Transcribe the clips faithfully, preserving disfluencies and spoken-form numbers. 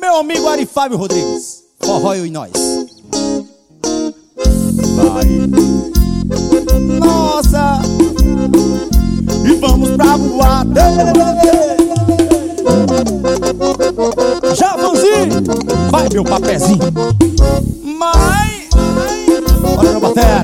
meu amigo Ari Fábio Rodrigues. Forró eu e nós. Vai. Nossa. E vamos pra boate. Javãozinho. Vai, meu papezinho. Mãe. Olha meu batera.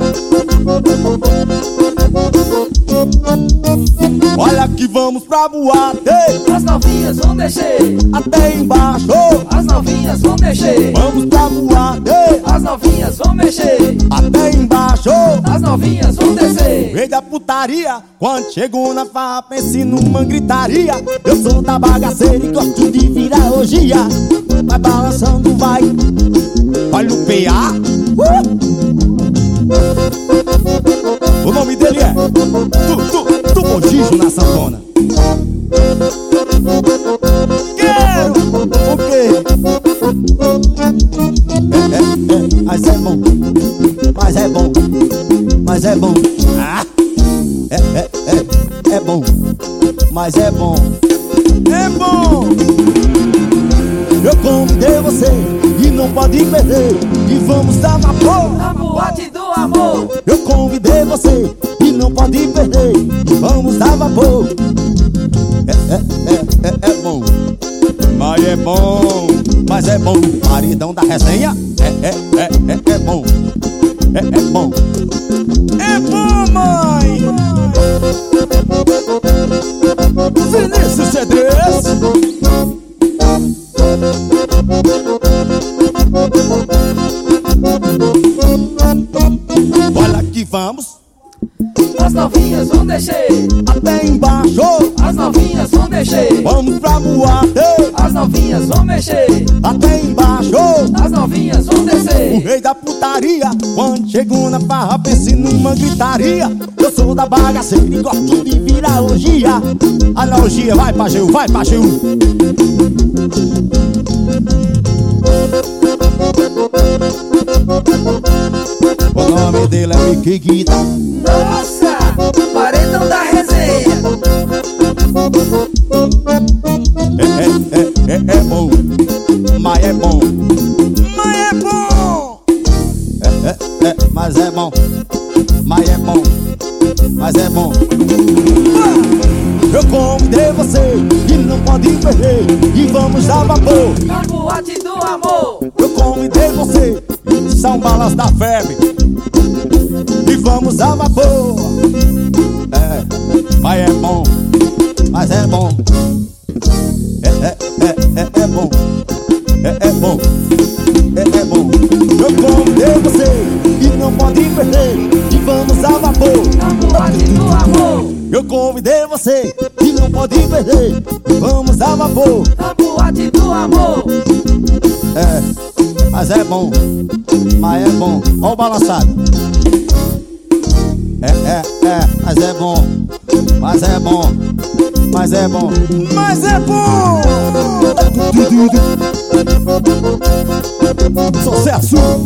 Olha que vamos pra boate. As novinhas vão descer até embaixo. As novinhas vão mexer. Vamos pra boate. As novinhas vão mexer até embaixo. As novinhas vão descer. Veio da putaria, quando chegou na farra, pense numa gritaria. Eu sou da bagaceira e gosto de virar orgia. Vai balançando, vai. Vai no P A. uh! O nome dele é Tu, tu, tu Bogijo na sanfona. Quero o quê? É, é, é, mas é bom. Mas é bom. Mas é bom. Ah! É, é, é, é bom. Mas é bom. É bom. Eu convidei você e não pode perder. E vamos dar vapor na boate do amor. Eu convidei você e não pode perder. E vamos dar vapor. É, é, é, é, é bom. Mas é bom. Mas é bom. Maridão da resenha. É, é, é, é, é bom. É, é bom. É bom, mãe. Vinícius Cedrez. Olha que vamos. As novinhas vão descer até embaixo. As novinhas vão descer. Vamos pra boate. As novinhas vão mexer até embaixo. As novinhas vão descer. O rei da putaria, quando chegou na farra, pense numa gritaria. Eu sou da bagaceira e gosto de virar orgia. Analogia, vai Pajeú, vai Pajeú. O nome dele é Mickey Guita. Nossa, paredão da resenha. É, é, é, é, é bom. Mas é bom. Mas é bom. É, é, é, mas é bom. Mas é bom. Mas é bom. Eu convidei você e não pode perder. E vamos dar vapor na boate do amor. Eu convidei você, são balas da febre. E vamos dar vapor. É, mas é bom. Mas é bom. É, é, é, é, é bom. É, é bom. É, é bom. Eu convidei você e não pode perder. E vamos dar vapor na boate do amor. Eu convidei você e não pode perder. E vamos dar vapor na boate do amor. É, mas é bom. Mas é bom. Ó o balançado. É, é, é, mas é bom. Mas é bom. Mas é bom. Mas é bom. Sucesso.